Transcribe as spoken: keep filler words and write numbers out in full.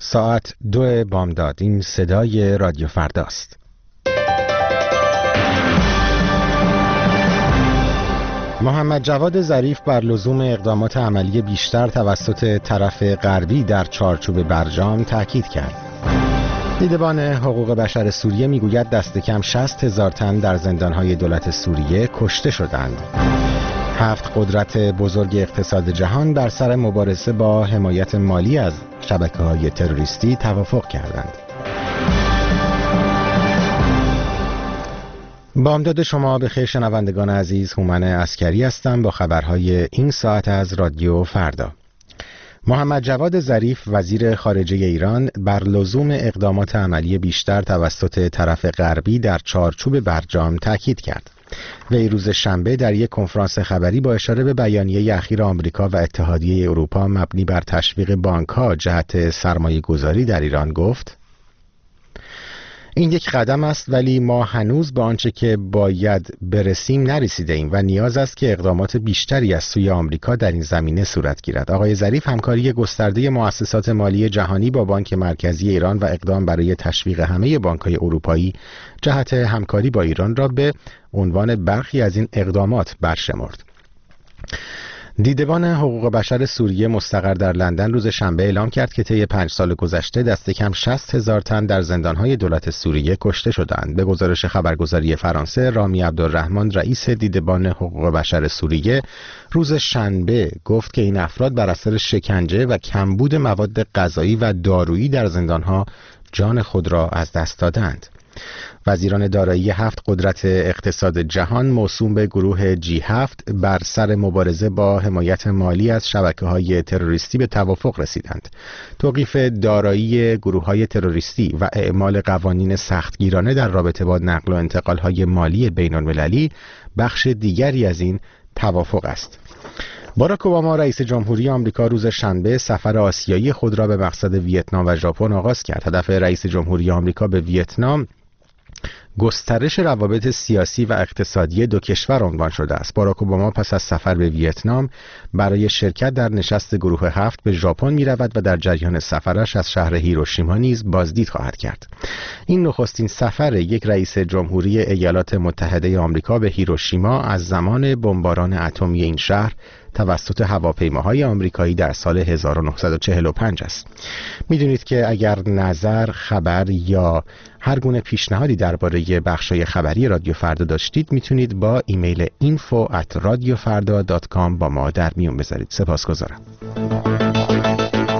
ساعت دو بامداد. این صدای رادیو فرداست. محمد جواد ظریف بر لزوم اقدامات عملی بیشتر توسط طرف غربی در چارچوب برجام تاکید کرد. دیدبان حقوق بشر سوریه میگوید دست کم شصت هزار تن در زندانهای دولت سوریه کشته شدند. هفت قدرت بزرگ اقتصاد جهان در سر مبارزه با حمایت مالی از شبکه‌های تروریستی توافق کردند. بامداد شما بخیر شنوندگان عزیز، هومن عسکری هستم با خبرهای این ساعت از رادیو فردا. محمد جواد ظریف وزیر خارجه ایران بر لزوم اقدامات عملی بیشتر توسط طرف غربی در چارچوب برجام تاکید کرد. وی روز شنبه در یک کنفرانس خبری با اشاره به بیانیه اخیر آمریکا و اتحادیه اروپا مبنی بر تشویق بانک‌ها جهت سرمایه‌گذاری در ایران گفت: این یک قدم است، ولی ما هنوز به آنچه که باید برسیم نرسیده ایم و نیاز است که اقدامات بیشتری از سوی آمریکا در این زمینه صورت گیرد. آقای ظریف همکاری گسترده مؤسسات مالی جهانی با بانک مرکزی ایران و اقدام برای تشویق همه بانک‌های اروپایی جهت همکاری با ایران را به عنوان برخی از این اقدامات برشمرد. دیدبان حقوق بشر سوریه مستقر در لندن روز شنبه اعلام کرد که طی پنج سال گذشته دست کم شصت هزار تن در زندانهای دولت سوریه کشته شدند. به گزارش خبرگزاری فرانسه، رامی عبدالرحمن رئیس دیدبان حقوق بشر سوریه روز شنبه گفت که این افراد بر اثر شکنجه و کمبود مواد غذایی و دارویی در زندانها جان خود را از دست دادند. وزیران دارایی هفت قدرت اقتصاد جهان موسوم به گروه جی هفت بر سر مبارزه با حمایت مالی از شبکه‌های تروریستی به توافق رسیدند. توقیف دارایی گروه‌های تروریستی و اعمال قوانین سختگیرانه در رابطه با نقل و انتقال‌های مالی بین‌المللی بخش دیگری از این توافق است. باراک اوباما رئیس جمهوری آمریکا روز شنبه سفر آسیایی خود را به مقصد ویتنام و ژاپن آغاز کرد. هدف رئیس جمهوری آمریکا به ویتنام گسترش روابط سیاسی و اقتصادی دو کشور عنوان شده است. باراک اوباما پس از سفر به ویتنام برای شرکت در نشست گروه هفت به ژاپن می رود و در جریان سفرش از شهر هیروشیما نیز بازدید خواهد کرد. این نخستین سفر یک رئیس جمهوری ایالات متحده آمریکا به هیروشیما از زمان بمباران اتمی این شهر توسط هواپیماهای آمریکایی در سال هزار و نهصد و چهل و پنج است. میدونید که اگر نظر، خبر یا هر گونه پیشنهادی درباره بخشای خبری رادیو فردا داشتید میتونید با ایمیل اینفو ات رادیو فردا دات کام با ما در میون بذارید. سپاسگزارم.